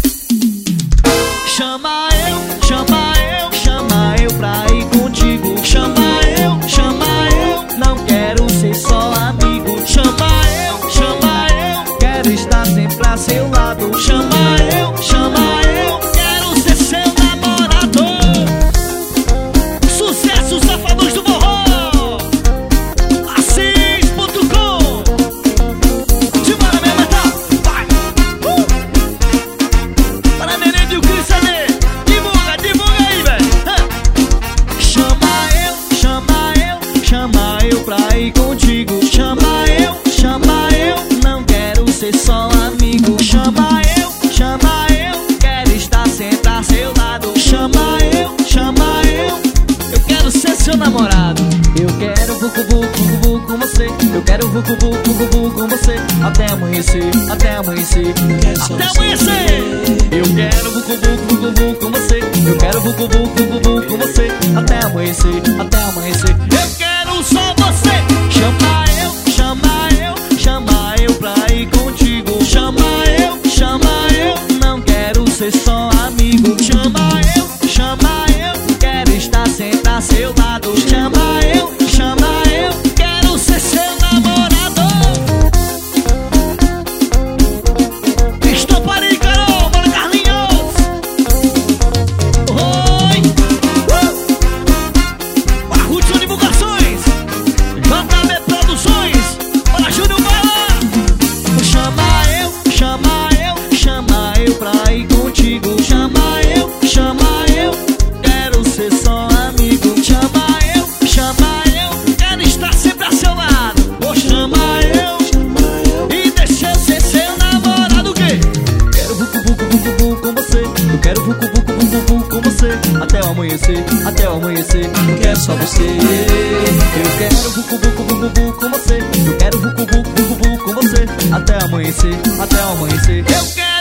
Chama eu pra ir contigo. Chama eu, não quero ser só amigo. Chama eu, quero estar sempre a seu lado. Chama eu, quero ser seu namorado. Sucesso, Safadões do Forró, Assis.com. Simbora, minha metal, vai! Para Merengue e o Cris ali, divulga aí, velho. Chama eu pra ir contigo. Chama eu, não quero ser só amigo. Chama eu, quero estar sempre a seu lado. Chama eu quero ser seu namorado. Eu quero vucu com você. Eu quero vucu com você. Até amanhecer, até amanhecer. Até amanhecer. Eu quero vucu com você. Eu quero vucu com você. Até amanhecer, até amanhecer. Eu quero só você. Chama eu pra ir contigo. Chama eu, não quero ser só amigo. Chama eu, quero estar sempre a seu lado. Chama eu, quero ser seu namorado. Estou para aí, Carol, mano, Carlinhos. Oi, Hudson Divulgações, JB Produções, para Júnior Bala. Chama eu pra ir contigo. Chama eu, quero ser só amigo. Chama eu, quero estar sempre a seu lado. Oh, chama eu, e deixa eu ser seu namorado. O quê? Quero vucu com você. Eu quero vucu com você. Até o amanhecer, até o amanhecer. Eu quero só você. Eu quero vucu com você. Eu quero vucu com você. Até amanhecer, até o amanhecer. Eu quero